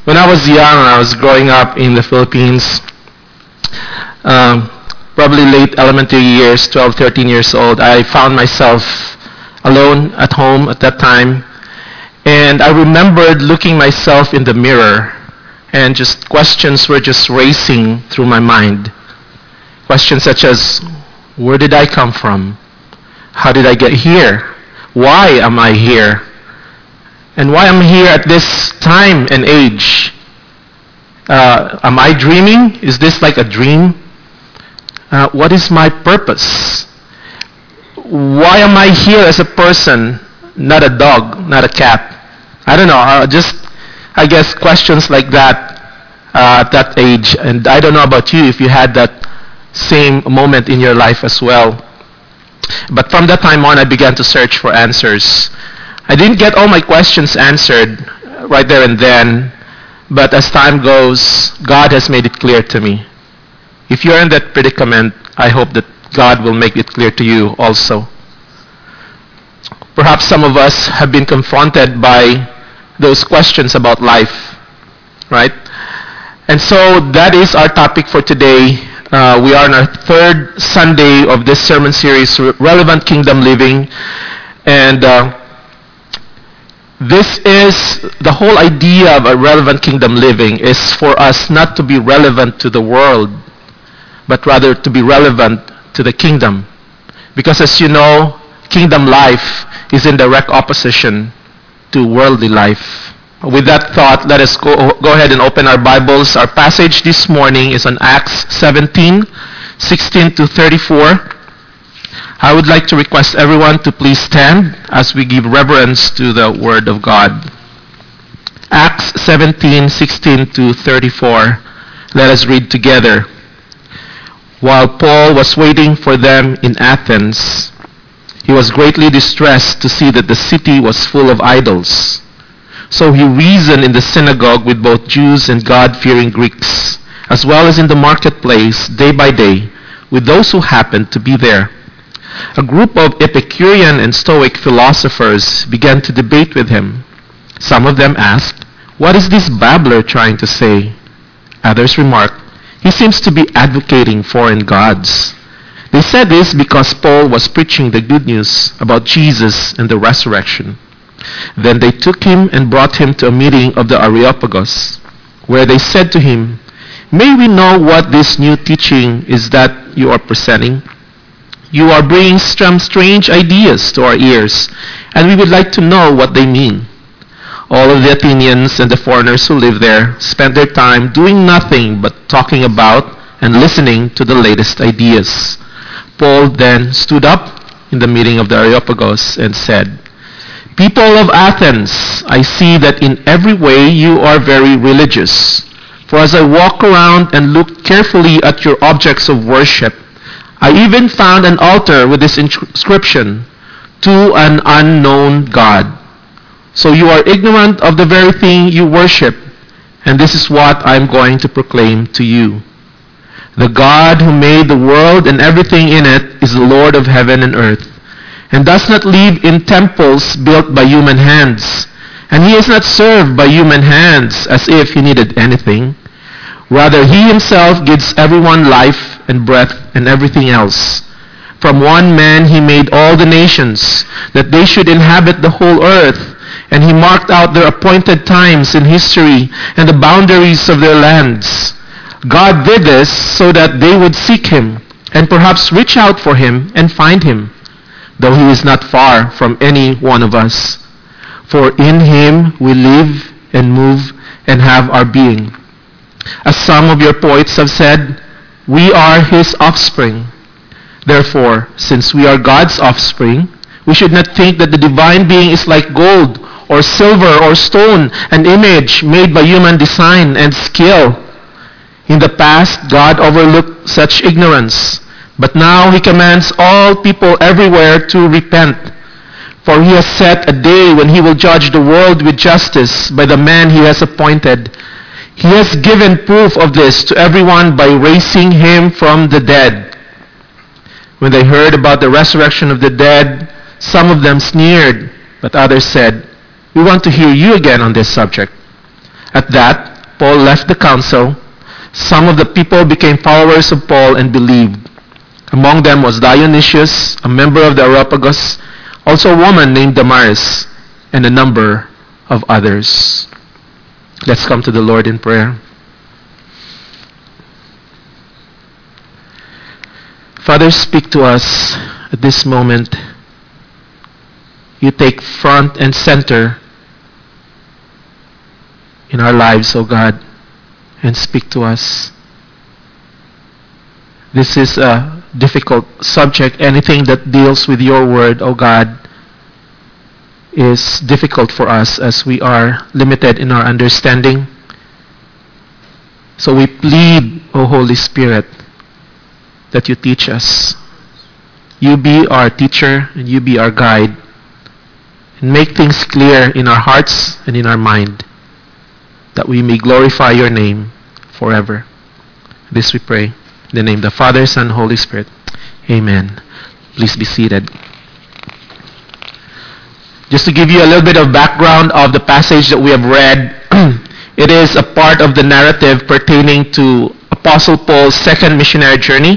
When I was young, I was growing up in the Philippines, probably late elementary years, 12, 13 years old. I found myself alone at home at that time. And I remembered looking myself in the mirror, and just questions were just racing through my mind. Questions such as, where did I come from? How did I get here? Why am I here? And why am I here at this time and age? Am I dreaming? Is this like a dream? What is my purpose? Why am I here as a person, not a dog, not a cat? I don't know, I guess questions like that at that age. And I don't know about you if you had that same moment in your life as well. But from that time on, I began to search for answers. I didn't get all my questions answered right there and then, but as time goes, God has made it clear to me. If you're in that predicament, I hope that God will make it clear to you also. Perhaps some of us have been confronted by those questions about life, right? And so that is our topic for today. We are on our third Sunday of this sermon series, Relevant Kingdom Living. And this is the whole idea of a relevant kingdom living is for us not to be relevant to the world, but rather to be relevant to the kingdom. Because as you know, kingdom life is in direct opposition to worldly life. With that thought, let us go ahead and open our Bibles. Our passage this morning is on Acts 17, 16 to 34. I would like to request everyone to please stand as we give reverence to the Word of God. Acts 17, 16 to 34. Let us read together. While Paul was waiting for them in Athens, he was greatly distressed to see that the city was full of idols. So he reasoned in the synagogue with both Jews and God-fearing Greeks, as well as in the marketplace day by day with those who happened to be there. A group of Epicurean and Stoic philosophers began to debate with him. Some of them asked, "What is this babbler trying to say?" Others remarked, "He seems to be advocating foreign gods." They said this because Paul was preaching the good news about Jesus and the resurrection. Then they took him and brought him to a meeting of the Areopagus, where they said to him, "May we know what this new teaching is that you are presenting? You are bringing some strange ideas to our ears, and we would like to know what they mean." All of the Athenians and the foreigners who lived there spent their time doing nothing but talking about and listening to the latest ideas. Paul then stood up in the meeting of the Areopagus and said, "People of Athens, I see that in every way you are very religious. For as I walk around and look carefully at your objects of worship, I even found an altar with this inscription, 'To an unknown God.' So you are ignorant of the very thing you worship, and this is what I am going to proclaim to you. The God who made the world and everything in it is the Lord of heaven and earth, and does not live in temples built by human hands. And he is not served by human hands as if he needed anything. Rather, he himself gives everyone life and breath and everything else. From one man he made all the nations, that they should inhabit the whole earth, and he marked out their appointed times in history and the boundaries of their lands. God did this so that they would seek him, and perhaps reach out for him and find him, though he is not far from any one of us. For in him we live and move and have our being. As some of your poets have said, we are his offspring. Therefore, since we are God's offspring, we should not think that the divine being is like gold or silver or stone, an image made by human design and skill. In the past, God overlooked such ignorance, but now he commands all people everywhere to repent. For he has set a day when he will judge the world with justice by the man he has appointed. He has given proof of this to everyone by raising him from the dead." When they heard about the resurrection of the dead, some of them sneered, but others said, "We want to hear you again on this subject." At that, Paul left the council, some of the people became followers of Paul and believed. Among them was Dionysius, a member of the Areopagus, also a woman named Damaris, and a number of others. Let's come to the Lord in prayer. Father, speak to us at this moment. You take front and center in our lives, O God, and speak to us. This is a difficult subject. Anything that deals with your word, O God, is difficult for us as we are limited in our understanding. So we plead, O Holy Spirit, that you teach us. You be our teacher and you be our guide. And make things clear in our hearts and in our mind, that we may glorify your name forever. This we pray. In the name of the Father, Son, and Holy Spirit. Amen. Please be seated. Just to give you a little bit of background of the passage that we have read, it is a part of the narrative pertaining to Apostle Paul's second missionary journey.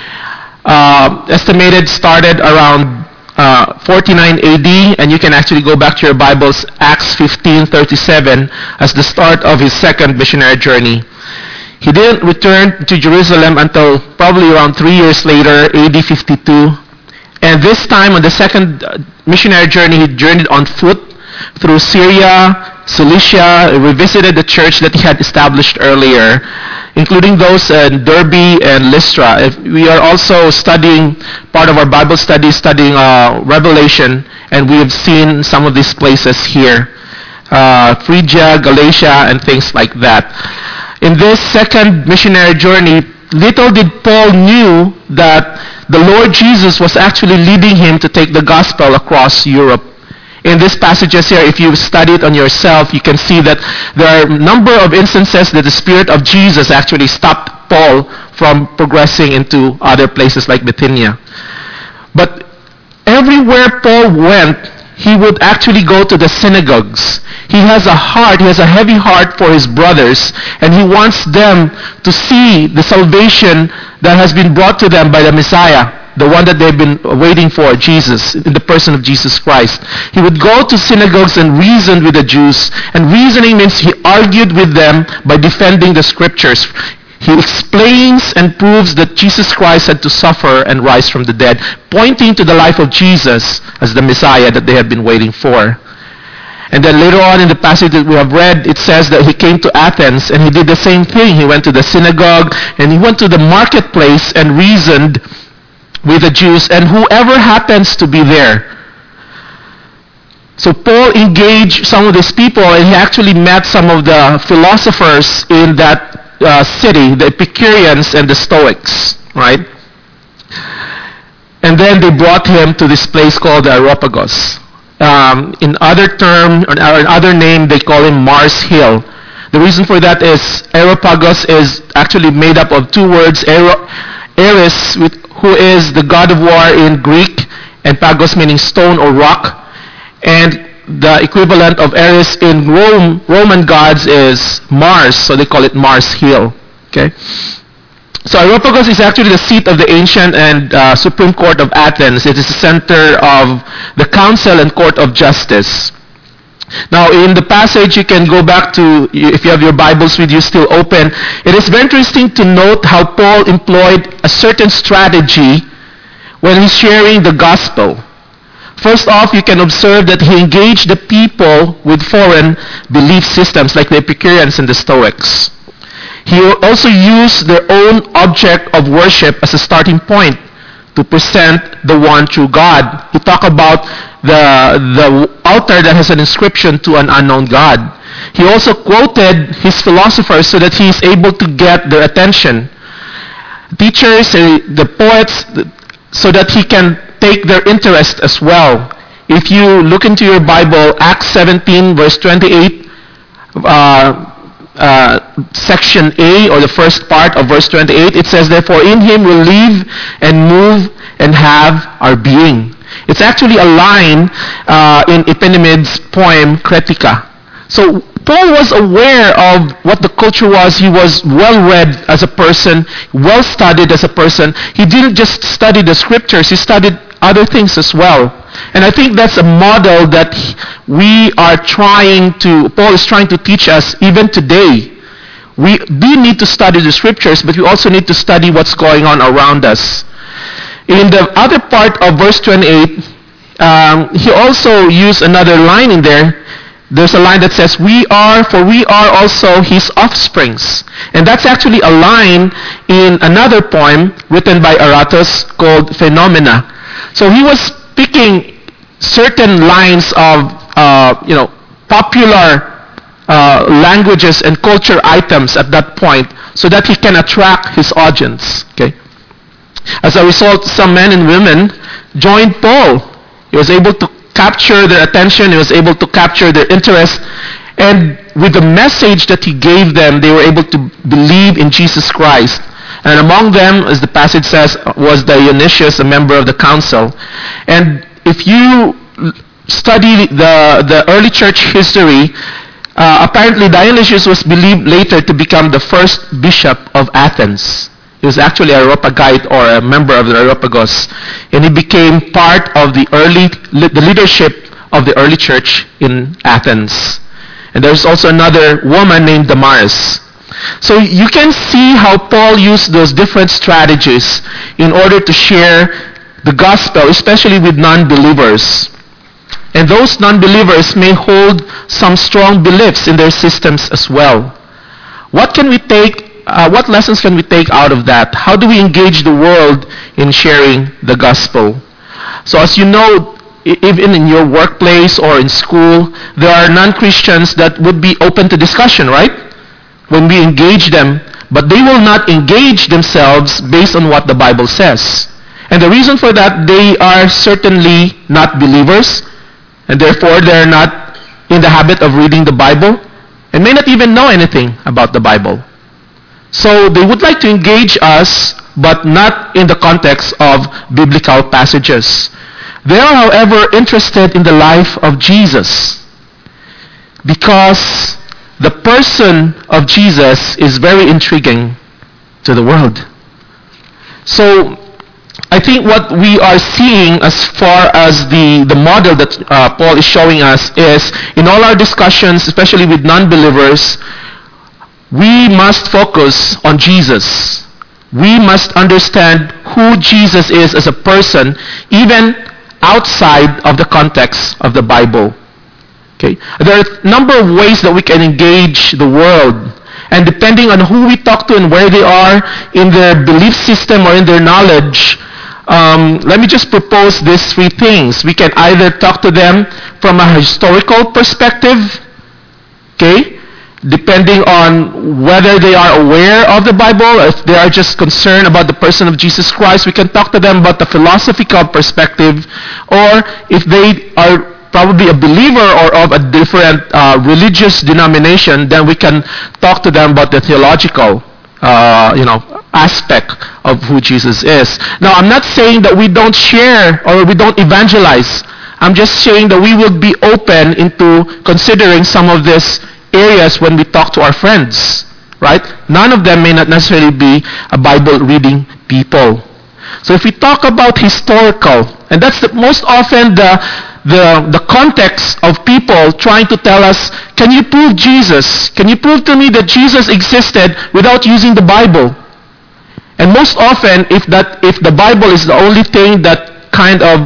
Estimated started around 49 AD, and you can actually go back to your Bibles, Acts 15:37, as the start of his second missionary journey. He didn't return to Jerusalem until probably around 3 years later, AD 52. And this time on the second missionary journey, he journeyed on foot through Syria, Cilicia, revisited the church that he had established earlier, including those in Derbe and Lystra. We are also studying, part of our Bible study, studying Revelation, and we have seen some of these places here. Phrygia, Galatia, and things like that. In this second missionary journey, little did Paul knew that the Lord Jesus was actually leading him to take the gospel across Europe. In these passages here, if you study it on yourself, you can see that there are a number of instances that the Spirit of Jesus actually stopped Paul from progressing into other places like Bithynia. But everywhere Paul went, he would actually go to the synagogues. He has a heavy heart for his brothers, and he wants them to see the salvation that has been brought to them by the Messiah, the one that they've been waiting for, Jesus, in the person of Jesus Christ. He would go to synagogues and reason with the Jews. And reasoning means he argued with them by defending the scriptures. He explains and proves that Jesus Christ had to suffer and rise from the dead, pointing to the life of Jesus as the Messiah that they had been waiting for. And then later on in the passage that we have read, it says that he came to Athens and he did the same thing. He went to the synagogue and he went to the marketplace and reasoned with the Jews and whoever happens to be there. So Paul engaged some of these people, and he actually met some of the philosophers in that city, the Epicureans and the Stoics, right? And then they brought him to this place called the Areopagus. In other name, they call him Mars Hill. The reason for that is Areopagus is actually made up of two words, Ares, who is the god of war in Greek, and Pagos meaning stone or rock. And the equivalent of Ares in Roman gods is Mars, so they call it Mars Hill. Okay? So Areopagus is actually the seat of the ancient and Supreme Court of Athens. It is the center of the council and court of justice. Now in the passage, you can go back to, if you have your Bibles with you still open, it is very interesting to note how Paul employed a certain strategy when he's sharing the gospel. First off, you can observe that he engaged the people with foreign belief systems like the Epicureans and the Stoics. He also used their own object of worship as a starting point to present the one true God. He talked about the altar that has an inscription to an unknown God. He also quoted his philosophers so that he is able to get their attention. Teachers, the poets, so that he can take their interest as well. If you look into your Bible, Acts 17 verse 28, section A, or the first part of verse 28, it says, "Therefore in him we live and move and have our being." It's actually a line in Eponymid's poem Critica. So Paul was aware of what the culture was. He was well-read as a person, well-studied as a person. He didn't just study the scriptures, he studied other things as well. And I think that's a model that Paul is trying to teach us even today. We do need to study the scriptures, but we also need to study what's going on around us. In the other part of verse 28, he also used another line in there. There's a line that says, we are also his offsprings. And that's actually a line in another poem written by Aratus called Phenomena. So he was picking certain lines of popular languages and culture items at that point so that he can attract his audience. Okay. As a result, some men and women joined Paul. He was able to capture their attention. He was able to capture their interest. And with the message that he gave them, they were able to believe in Jesus Christ. And among them, as the passage says, was Dionysius, a member of the council. And if you study the early church history, apparently Dionysius was believed later to become the first bishop of Athens. He was actually an Areopagite or a member of the Areopagus. And he became part of the leadership of the early church in Athens. And there's also another woman named Damaris. So you can see how Paul used those different strategies in order to share the gospel, especially with non-believers. And those non-believers may hold some strong beliefs in their systems as well. What lessons can we take out of that? How do we engage the world in sharing the gospel? So as you know, even in your workplace or in school, there are non-Christians that would be open to discussion, right? When we engage them, but they will not engage themselves based on what the Bible says. And the reason for that, they are certainly not believers, and therefore they're not in the habit of reading the Bible, and may not even know anything about the Bible. So they would like to engage us, but not in the context of biblical passages. They are, however, interested in the life of Jesus, because the person of Jesus is very intriguing to the world. So I think what we are seeing as far as the model that Paul is showing us is, in all our discussions, especially with non-believers, we must focus on Jesus. We must understand who Jesus is as a person, even outside of the context of the Bible. Okay. There are a number of ways that we can engage the world. And depending on who we talk to and where they are in their belief system or in their knowledge, let me just propose these three things. We can either talk to them from a historical perspective, okay, depending on whether they are aware of the Bible, if they are just concerned about the person of Jesus Christ. We can talk to them about the philosophical perspective, or if they are probably a believer or of a different religious denomination, then we can talk to them about the theological aspect of who Jesus is. Now, I'm not saying that we don't share or we don't evangelize. I'm just saying that we will be open into considering some of these areas when we talk to our friends, right? None of them may not necessarily be a Bible reading people. So if we talk about historical, and that's most often the context of people trying to tell us, can you prove Jesus? Can you prove to me that Jesus existed without using the Bible? And most often, if the Bible is the only thing that kind of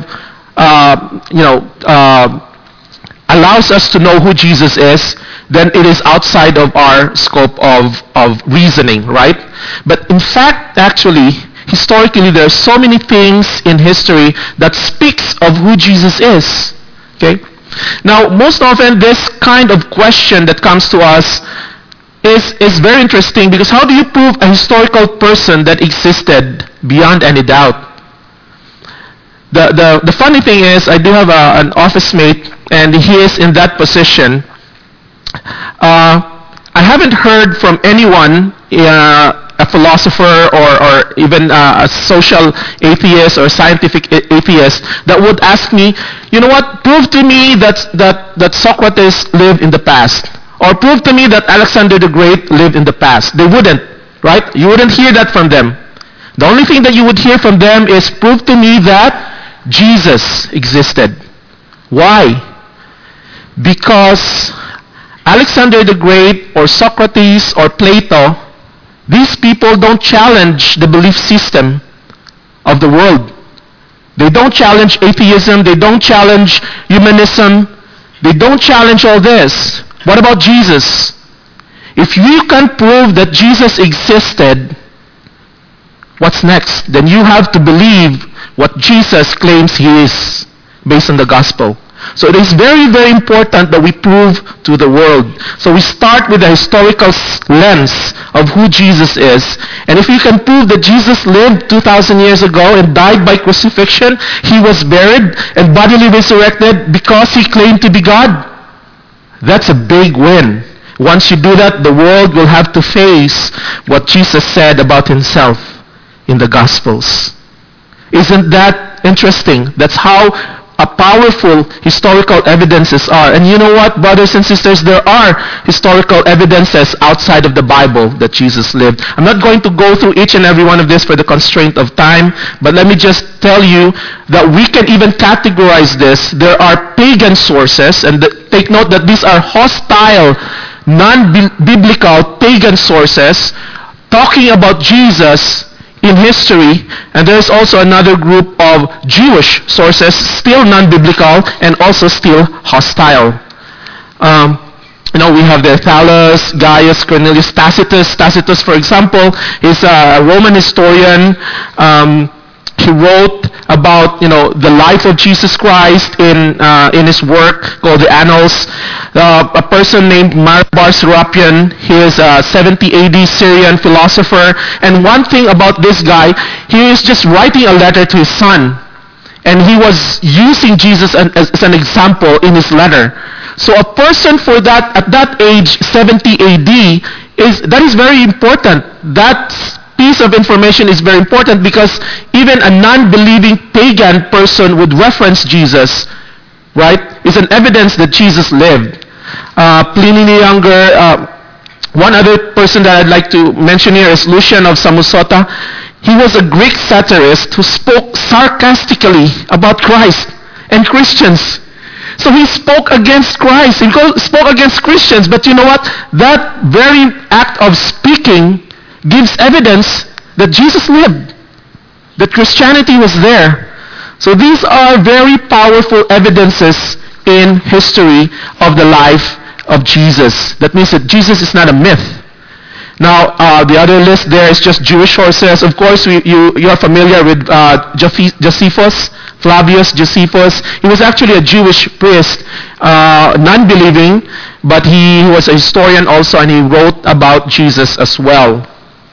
allows us to know who Jesus is, then it is outside of our scope of reasoning, right? But in fact, actually, historically, there are so many things in history that speaks of who Jesus is. Okay? Now, most often, this kind of question that comes to us is very interesting, because how do you prove a historical person that existed beyond any doubt? The funny thing is, I do have an office mate, and he is in that position. I haven't heard from anyone, a philosopher or even a social atheist or scientific atheist, that would ask me, you know what, prove to me that Socrates lived in the past, Or prove to me that Alexander the Great lived in the past. They wouldn't, right? You wouldn't hear that from them. The only thing that you would hear from them is prove to me that Jesus existed. Why? Because Alexander the Great or Socrates or Plato, these people don't challenge the belief system of the world. They don't challenge atheism. They don't challenge humanism. They don't challenge all this. What about Jesus? If you can prove that Jesus existed, what's next? Then you have to believe what Jesus claims he is based on the gospel. So it is very, very important that we prove to the world. So we start with the historical lens of who Jesus is. And if you can prove that Jesus lived 2,000 years ago and died by crucifixion, he was buried and bodily resurrected because he claimed to be God, that's a big win. Once you do that, the world will have to face what Jesus said about himself in the Gospels. Isn't that interesting? That's how powerful historical evidences are. And you know what, brothers and sisters, there are historical evidences outside of the Bible that Jesus lived. I'm not going to go through each and every one of this for the constraint of time, but let me just tell you that we can even categorize this. There are pagan sources, and take note that these are hostile, non-biblical pagan sources talking about Jesus in history, and there's also another group of Jewish sources, still non-biblical and also still hostile. We have the Thales, Gaius, Cornelius, Tacitus. Tacitus, for example, is a Roman historian. He wrote about the life of Jesus Christ in his work called the Annals. A person named Marbar Serapion, he is a 70 AD Syrian philosopher. And one thing about this guy, he is just writing a letter to his son. And he was using Jesus as an example in his letter. So a person for that, at that age, 70 AD, that is very important. That piece of information is very important because even a non-believing pagan person would reference Jesus, right? It's an evidence that Jesus lived. Pliny the Younger, one other person that I'd like to mention here is Lucian of Samosata. He was a Greek satirist who spoke sarcastically about Christ and Christians. So he spoke against Christ. He spoke against Christians. But you know what? That very act of speaking gives evidence that Jesus lived, that Christianity was there. So these are very powerful evidences in history of the life of Jesus. That means that Jesus is not a myth. Now, the other list there is just Jewish sources. Of course, you are familiar with Josephus, Flavius Josephus. He was actually a Jewish priest, non-believing, but he was a historian also, and he wrote about Jesus as well.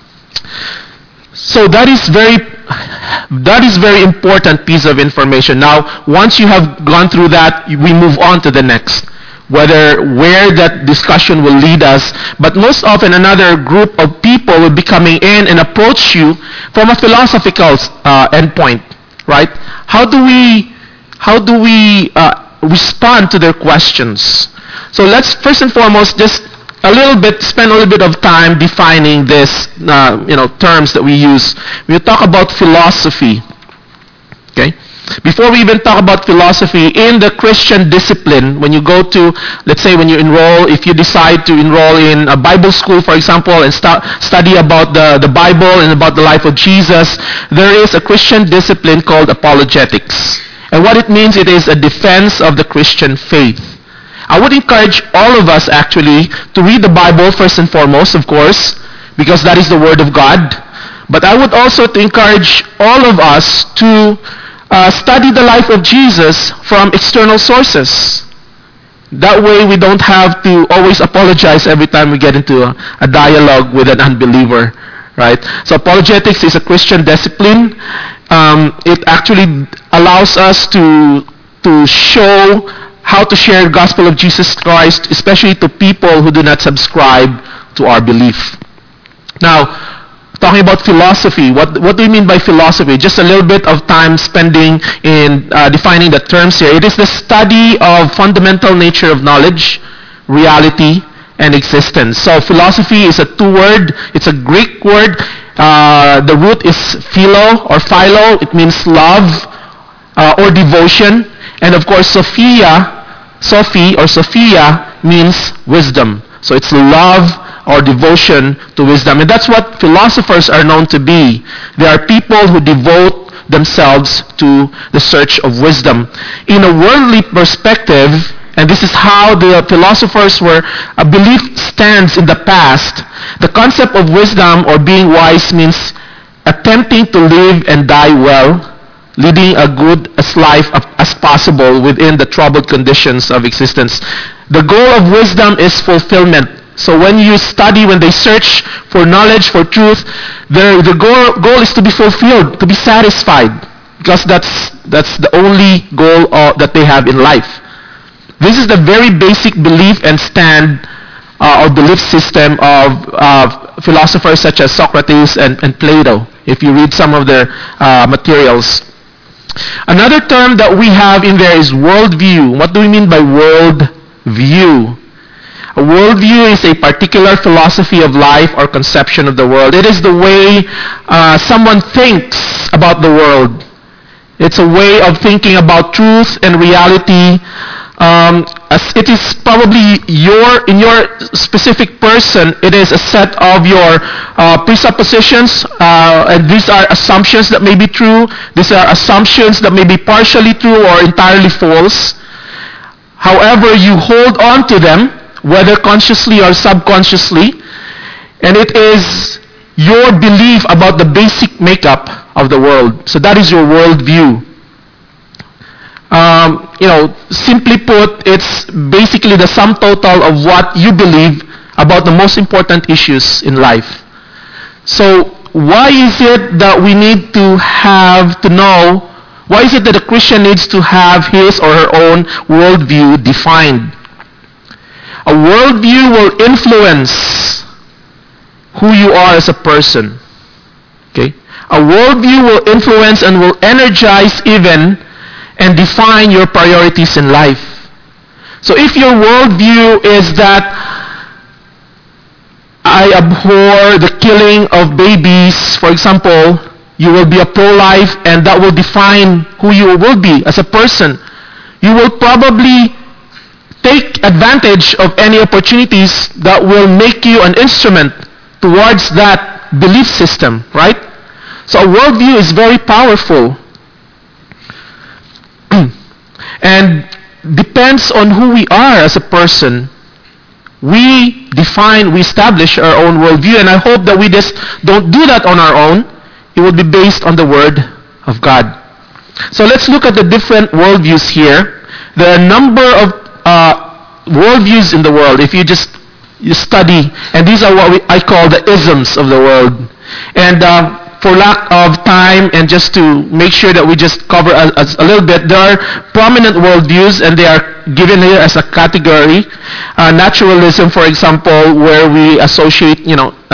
So that is very important piece of information. Now, once you have gone through that, we move on to the next, where that discussion will lead us. But most often, another group of people will be coming in and approach you from a philosophical endpoint, right? How do we respond to their questions? So let's first and foremost just spend a little bit of time defining this, terms that we use. We talk about philosophy. Okay. Before we even talk about philosophy, in the Christian discipline, when you go to, let's say when you enroll, if you decide to enroll in a Bible school, for example, and study about the Bible and about the life of Jesus, there is a Christian discipline called apologetics. And what it means, it is a defense of the Christian faith. I would encourage all of us actually to read the Bible first and foremost, of course, because that is the Word of God. But I would also encourage all of us to study the life of Jesus from external sources. That way we don't have to always apologize every time we get into a dialogue with an unbeliever, right? So apologetics is a Christian discipline. It actually allows us to show how to share the gospel of Jesus Christ, especially to people who do not subscribe to our belief. Now, talking about philosophy, what do we mean by philosophy? Just a little bit of time spending in defining the terms here. It is the study of fundamental nature of knowledge, reality, and existence. So philosophy is a two-word. It's a Greek word. The root is philo or philo. It means love or devotion. And of course, Sophie or Sophia means wisdom. So it's love or devotion to wisdom. And that's what philosophers are known to be. They are people who devote themselves to the search of wisdom. In a worldly perspective, and this is how the philosophers were, a belief stands in the past. The concept of wisdom or being wise means attempting to live and die well, leading a good as life as possible within the troubled conditions of existence. The goal of wisdom is fulfillment. So when you study, when they search for knowledge, for truth, the goal is to be fulfilled, to be satisfied, because that's the only goal that they have in life. This is the very basic belief and stand or belief system of philosophers such as Socrates and Plato, if you read some of their materials. Another term that we have in there is worldview. What do we mean by worldview? A worldview is a particular philosophy of life or conception of the world. It is the way someone thinks about the world. It's a way of thinking about truth and reality. As it is probably in your specific person, it is a set of your presuppositions, and these are assumptions that may be true. These are assumptions that may be partially true or entirely false. However, you hold on to them, whether consciously or subconsciously, and it is your belief about the basic makeup of the world. So that is your worldview. Simply put, it's basically the sum total of what you believe about the most important issues in life. So why is it that we need to know, why is it that a Christian needs to have his or her own worldview defined? A worldview will influence who you are as a person. Okay? A worldview will influence and will energize even and define your priorities in life. So if your worldview is that I abhor the killing of babies, for example, you will be a pro-life, and that will define who you will be as a person. You will probably take advantage of any opportunities that will make you an instrument towards that belief system, right? So a worldview is very powerful. And depends on who we are as a person. We establish our own worldview, and I hope that we just don't do that on our own. It will be based on the Word of God. So let's look at the different worldviews here. There are a number of worldviews in the world. If you study, and these are what I call the isms of the world. And for lack of time and just to make sure that we just cover a little bit, there are prominent worldviews, and they are given here as a category. Naturalism, for example, where we associate,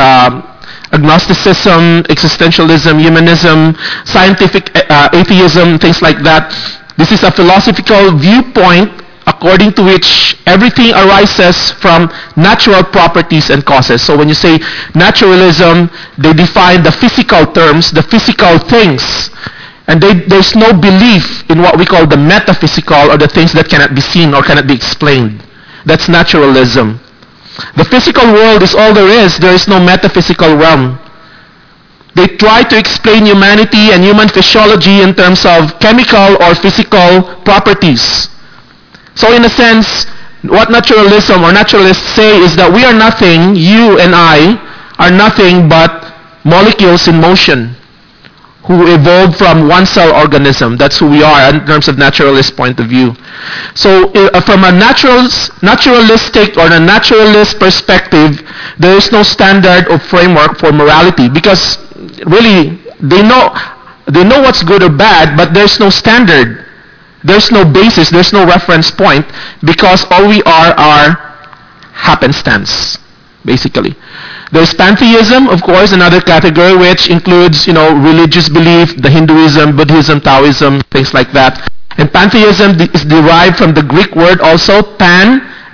agnosticism, existentialism, humanism, scientific atheism, things like that. This is a philosophical viewpoint according to which everything arises from natural properties and causes. So when you say naturalism, they define the physical terms, the physical things. And there's no belief in what we call the metaphysical, or the things that cannot be seen or cannot be explained. That's naturalism. The physical world is all there is. There is no metaphysical realm. They try to explain humanity and human physiology in terms of chemical or physical properties. So in a sense, what naturalism or naturalists say is that we are nothing, you and I are nothing but molecules in motion who evolved from one cell organism. That's who we are in terms of naturalist point of view. So from a naturalistic or a naturalist perspective, there is no standard or framework for morality, because really they know what's good or bad, but there's no standard. There's no basis, there's no reference point, because all we are happenstance, basically. There's pantheism, of course, another category which includes, religious belief, the Hinduism, Buddhism, Taoism, things like that. And pantheism is derived from the Greek word also, pan,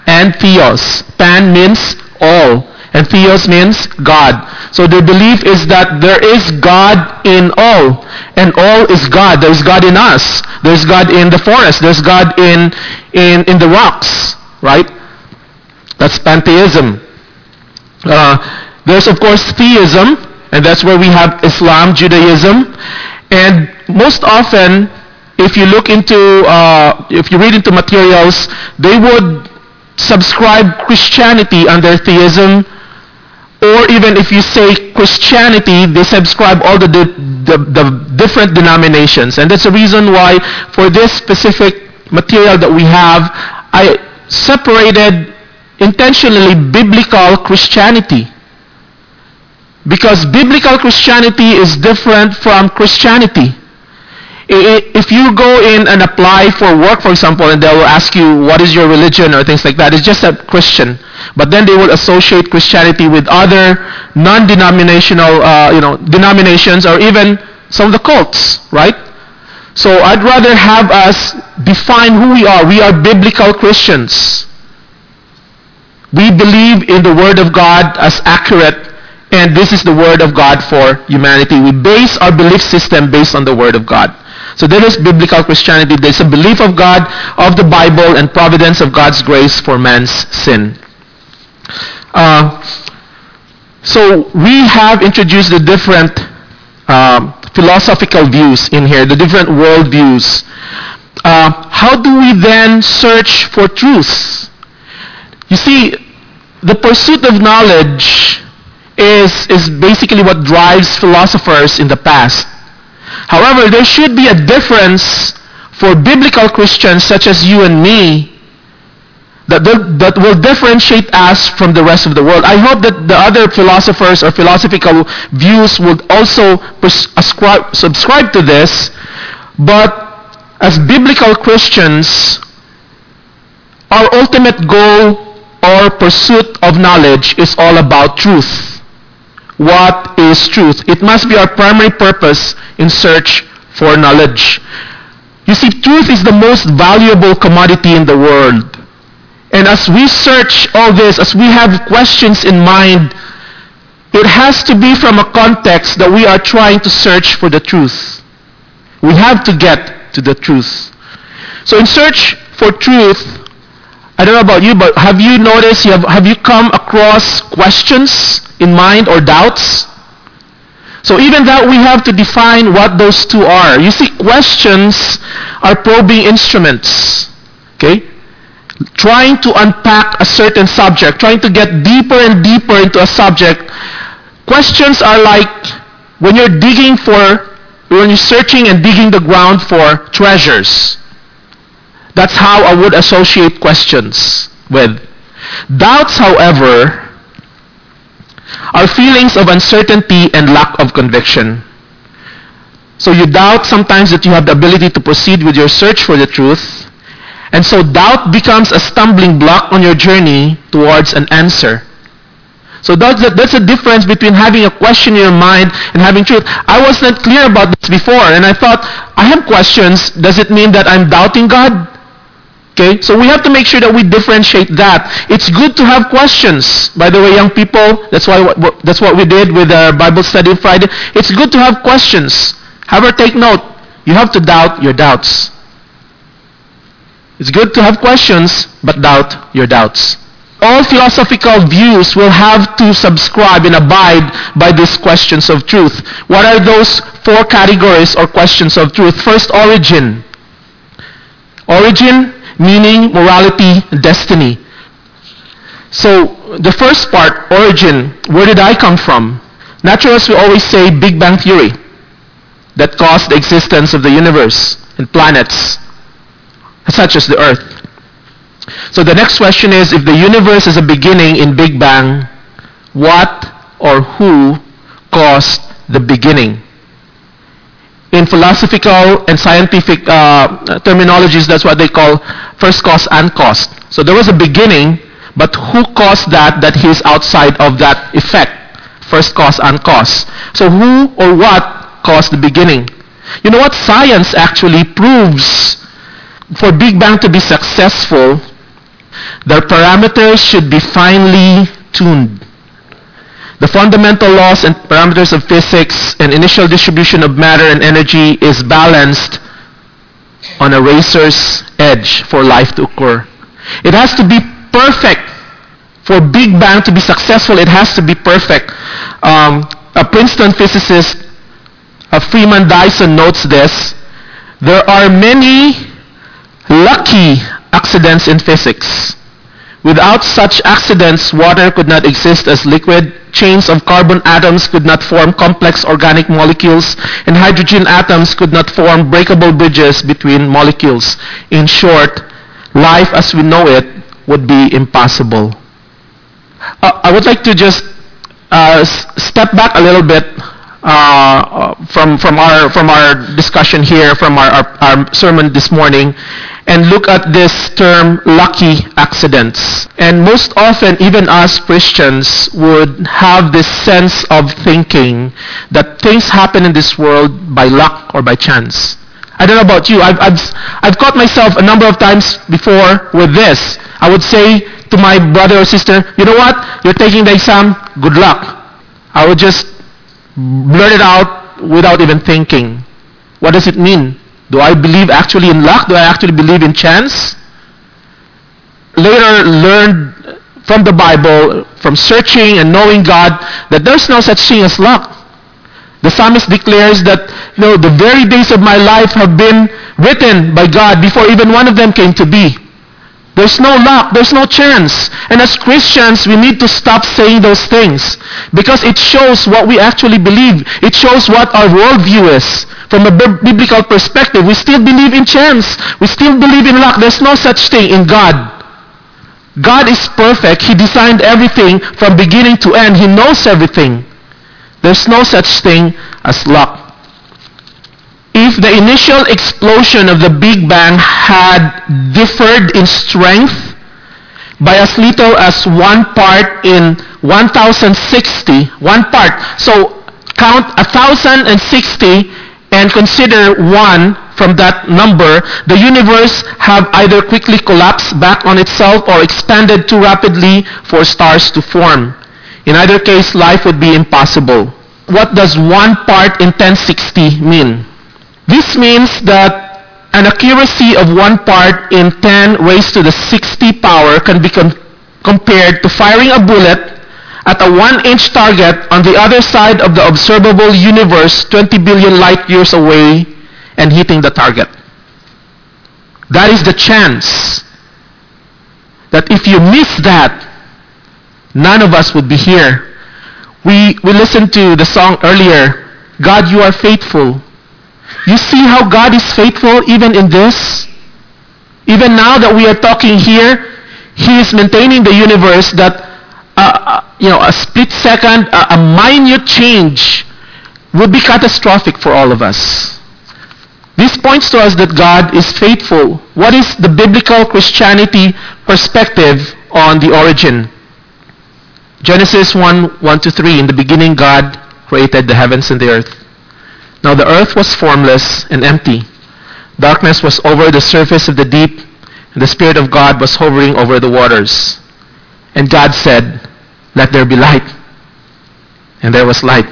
and theos. Pan means all, and theos means God. So their belief is that there is God in all, and all is God. There is God in us. There is God in the forest. There is God in the rocks, right? That's pantheism. There's of course theism, and that's where we have Islam, Judaism, and most often, if you look into, if you read into materials, they would subscribe Christianity under theism, or even if you say Christianity, they subscribe all the different denominations. And that's the reason why for this specific material that we have, I separated intentionally biblical Christianity. Because biblical Christianity is different from Christianity. If you go in and apply for work, for example, and they will ask you, what is your religion or things like that, it's just a Christian. But then they will associate Christianity with other non-denominational denominations, or even some of the cults, right? So I'd rather have us define who we are. We are biblical Christians. We believe in the Word of God as accurate, and this is the Word of God for humanity. We base our belief system based on the Word of God. So there is biblical Christianity. There's a belief of God, of the Bible, and providence of God's grace for man's sin. So we have introduced the different philosophical views in here, the different world views. How do we then search for truth? You see, the pursuit of knowledge is basically what drives philosophers in the past. However, there should be a difference for biblical Christians such as you and me that will differentiate us from the rest of the world. I hope that the other philosophers or philosophical views would also subscribe to this, but as biblical Christians, our ultimate goal or pursuit of knowledge is all about truth. What is truth? It must be our primary purpose in search for knowledge. You see, truth is the most valuable commodity in the world. And as we search all this, as we have questions in mind, it has to be from a context that we are trying to search for the truth. We have to get to the truth. So in search for truth, I don't know about you, but have you noticed, have you come across questions in mind or doubts? So even that, we have to define what those two are. You see, questions are probing instruments, okay? Trying to unpack a certain subject, trying to get deeper and deeper into a subject. Questions are like when you're searching and digging the ground for treasures. That's how I would associate questions with. Doubts, however, are feelings of uncertainty and lack of conviction. So you doubt sometimes that you have the ability to proceed with your search for the truth, and so doubt becomes a stumbling block on your journey towards an answer. So that's a difference between having a question in your mind and having truth. I wasn't clear about this before, and I thought, I have questions. Does it mean that I'm doubting God? Okay, so we have to make sure that we differentiate that. It's good to have questions. By the way, young people, that's what we did with our Bible study Friday. It's good to have questions. However, take note, you have to doubt your doubts. It's good to have questions, but doubt your doubts. All philosophical views will have to subscribe and abide by these questions of truth. What are those four categories or questions of truth? First, origin. Origin, meaning, morality, destiny. So, the first part, origin, where did I come from? Naturalists will always say Big Bang Theory, that caused the existence of the universe and planets, such as the Earth. So the next question is, if the universe is a beginning in Big Bang, what or who caused the beginning? In philosophical and scientific terminologies, that's what they call first cause and cost. So there was a beginning, but who caused that he's outside of that effect? First cause and cost. So who or what caused the beginning? You know what? Science actually proves for Big Bang to be successful, Their parameters should be finely tuned. The fundamental laws and parameters of physics and initial distribution of matter and energy is balanced on a razor's edge for life to occur. It has to be perfect. For Big Bang to be successful, it has to be perfect. A Princeton physicist, Freeman Dyson, notes this. There are many lucky accidents in physics. Without such accidents, water could not exist as liquid, chains of carbon atoms could not form complex organic molecules, and hydrogen atoms could not form breakable bridges between molecules. In short, life as we know it would be impossible. I would like to just step back a little bit from our discussion here, from our sermon this morning, and look at this term, lucky accidents. And most often, even us Christians would have this sense of thinking that things happen in this world by luck or by chance. I don't know about you. I've caught myself a number of times before with this. I would say to my brother or sister, you know what? You're taking the exam, good luck. I would just blurt it out without even thinking. What does it mean? Do I believe actually in luck? Do I actually believe in chance? Later learned from the Bible, from searching and knowing God, that there's no such thing as luck. The psalmist declares that, the very days of my life have been written by God before even one of them came to be. There's no luck, there's no chance. And as Christians, we need to stop saying those things because it shows what we actually believe. It shows what our worldview is. From a biblical perspective, we still believe in chance. We still believe in luck. There's no such thing in God. God is perfect. He designed everything from beginning to end. He knows everything. There's no such thing as luck. If the initial explosion of the Big Bang had differed in strength by as little as 1 part in 1060, 1 part. So count 1060 and consider 1 from that number. The universe have either quickly collapsed back on itself or expanded too rapidly for stars to form. In either case, life would be impossible. What does 1 part in 1060 mean? This means that an accuracy of 1 part in 10 raised to the 60 power can be compared to firing a bullet at a 1-inch target on the other side of the observable universe 20 billion light years away and hitting the target. That is the chance that if you miss that, none of us would be here. We listened to the song earlier, God, you are faithful. You see how God is faithful even in this? Even now that we are talking here, He is maintaining the universe that a split second, a minute change would be catastrophic for all of us. This points to us that God is faithful. What is the biblical Christianity perspective on the origin? Genesis 1:1-3, in the beginning God created the heavens and the earth. Now the earth was formless and empty. Darkness was over the surface of the deep, and the Spirit of God was hovering over the waters. And God said, let there be light. And there was light.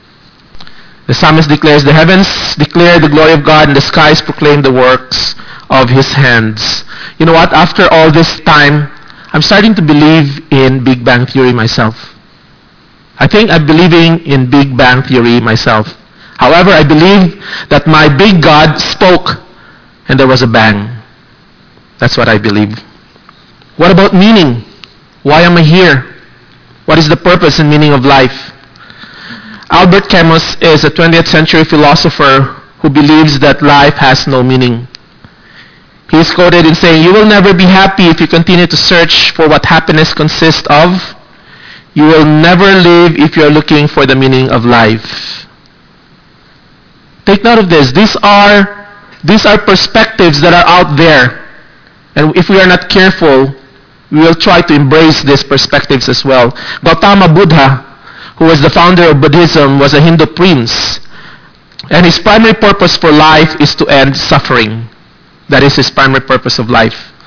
The psalmist declares, the heavens declare the glory of God, and the skies proclaim the works of His hands. You know what? After all this time, I'm starting to believe in Big Bang Theory myself. I think I'm believing in Big Bang Theory myself. However, I believe that my big God spoke and there was a bang. That's what I believe. What about meaning? Why am I here? What is the purpose and meaning of life? Albert Camus is a 20th century philosopher who believes that life has no meaning. He is quoted in saying, you will never be happy if you continue to search for what happiness consists of. You will never live if you are looking for the meaning of life. Take note of this. These are perspectives that are out there. And if we are not careful, we will try to embrace these perspectives as well. Gautama Buddha, who was the founder of Buddhism, was a Hindu prince. And his primary purpose for life is to end suffering. That is his primary purpose of life.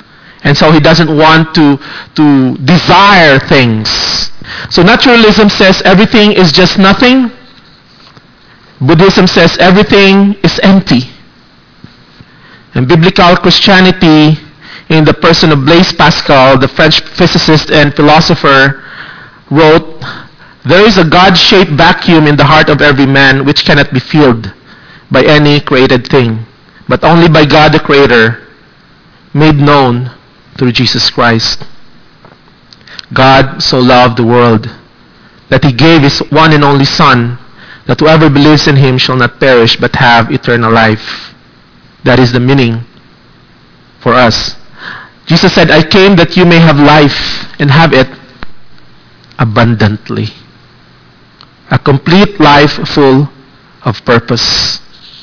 And so he doesn't want to desire things. So naturalism says everything is just nothing. Buddhism says everything is empty. And biblical Christianity, in the person of Blaise Pascal, the French physicist and philosopher, wrote, "There is a God-shaped vacuum in the heart of every man which cannot be filled by any created thing, but only by God the Creator, made known through Jesus Christ. God so loved the world that he gave his one and only Son, that whoever believes in him shall not perish but have eternal life." That is the meaning for us. Jesus said, "I came that you may have life and have it abundantly." A complete life full of purpose.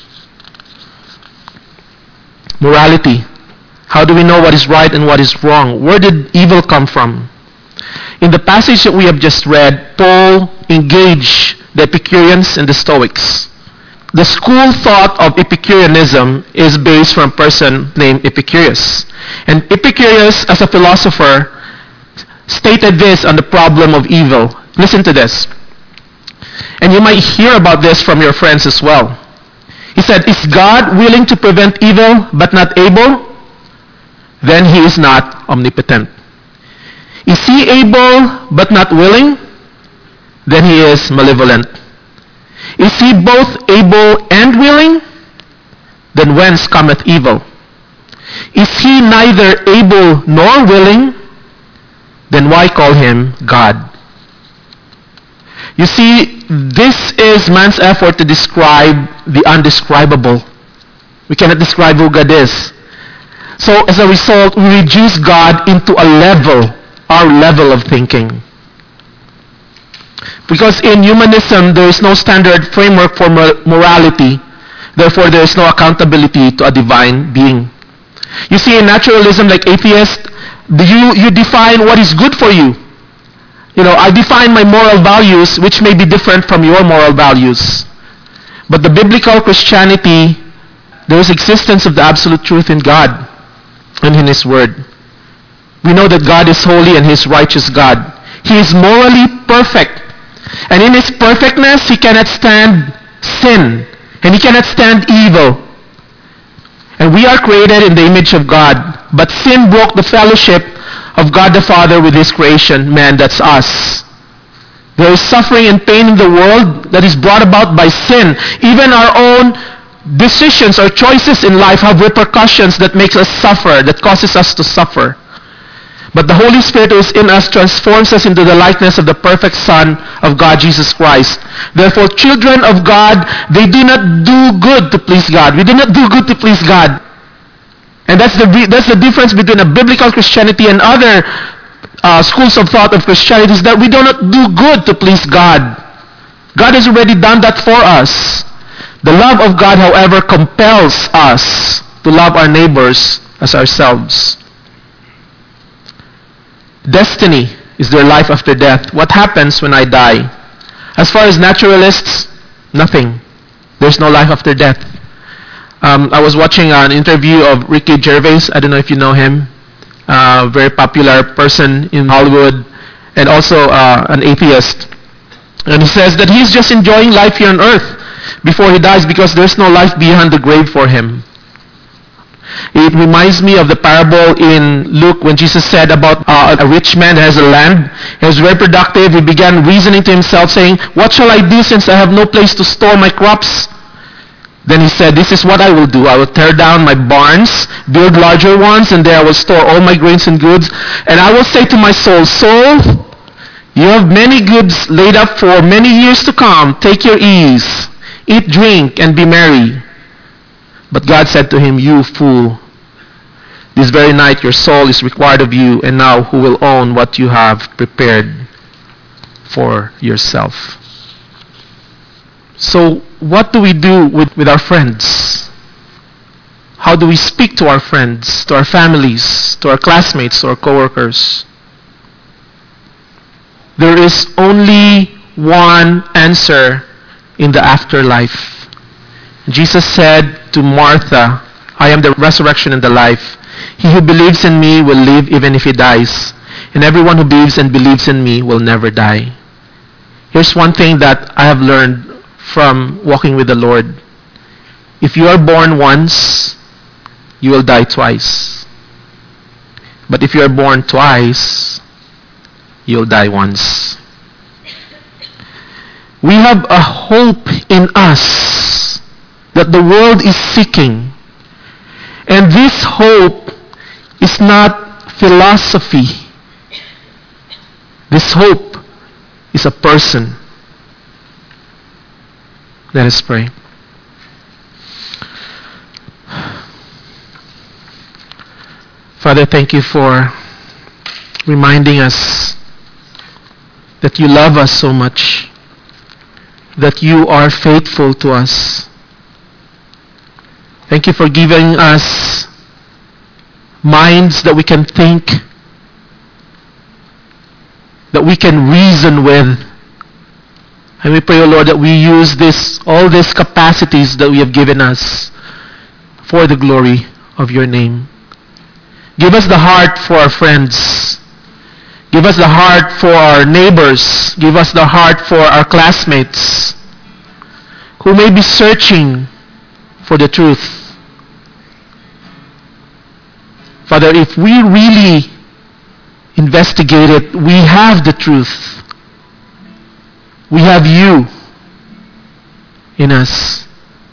Morality. How do we know what is right and what is wrong? Where did evil come from? In the passage that we have just read, Paul engaged the Epicureans and the Stoics. The school thought of Epicureanism is based from a person named Epicurus. And Epicurus, as a philosopher, stated this on the problem of evil. Listen to this. And you might hear about this from your friends as well. He said, "Is God willing to prevent evil but not able? Then he is not omnipotent. Is he able but not willing? Then he is malevolent. Is he both able and willing? Then whence cometh evil? Is he neither able nor willing? Then why call him God?" You see, this is man's effort to describe the undescribable. We cannot describe who God is. So as a result, we reduce God into a level, our level of thinking. Because in humanism, there is no standard framework for morality. Therefore, there is no accountability to a divine being. You see, in naturalism, like atheists, you define what is good for you. You know, I define my moral values, which may be different from your moral values. But the biblical Christianity, there is existence of the absolute truth in God and in His Word. We know that God is holy and He is righteous God. He is morally perfect. And in His perfectness, He cannot stand sin. And He cannot stand evil. And we are created in the image of God. But sin broke the fellowship of God the Father with His creation, man, that's us. There is suffering and pain in the world that is brought about by sin. Even our own decisions or choices in life have repercussions that makes us suffer, that causes us to suffer. But the Holy Spirit who is in us transforms us into the likeness of the perfect Son of God, Jesus Christ. Therefore, children of God, they do not do good to please God. We do not do good to please God. And that's the difference between a biblical Christianity and other schools of thought of Christianity, is that we do not do good to please God. God has already done that for us. The love of God, however, compels us to love our neighbors as ourselves. Destiny is there life after death. What happens when I die? As far as naturalists, nothing. There's no life after death. I was watching an interview of Ricky Gervais. I don't know if you know him. Very popular person in Hollywood, and also an atheist. And he says that he's just enjoying life here on earth before he dies because there's no life beyond the grave for him. It reminds me of the parable in Luke when Jesus said about a rich man that has a land. He was very productive. He began reasoning to himself, saying, "What shall I do since I have no place to store my crops?" Then he said, "This is what I will do. I will tear down my barns, build larger ones, and there I will store all my grains and goods. And I will say to my soul, soul, you have many goods laid up for many years to come. Take your ease. Eat, drink, and be merry." But God said to him, "You fool, this very night your soul is required of you, and now who will own what you have prepared for yourself?" So what do we do with our friends? How do we speak to our friends, to our families, to our classmates, to our coworkers? There is only one answer in the afterlife. Jesus said to Martha, "I am the resurrection and the life. He who believes in me will live even if he dies, and everyone who believes and believes in me will never die. Here's one thing that I have learned from walking with the Lord. If you are born once, you will die twice. But if you are born twice, you'll die once. We have a hope in us that the world is seeking. And this hope is not philosophy. This hope is a person. Let us pray. Father, thank you for reminding us that you love us so much, that you are faithful to us. Thank you for giving us minds that we can think, that we can reason with. And we pray, O Lord, that we use all these capacities that we have given us for the glory of your name. Give us the heart for our friends. Give us the heart for our neighbors. Give us the heart for our classmates who may be searching for the truth. Father, if we really investigate it, we have the truth. We have you in us.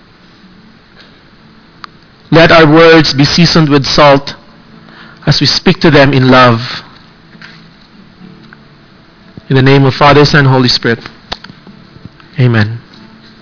Let our words be seasoned with salt as we speak to them in love. In the name of Father, Son, and Holy Spirit. Amen.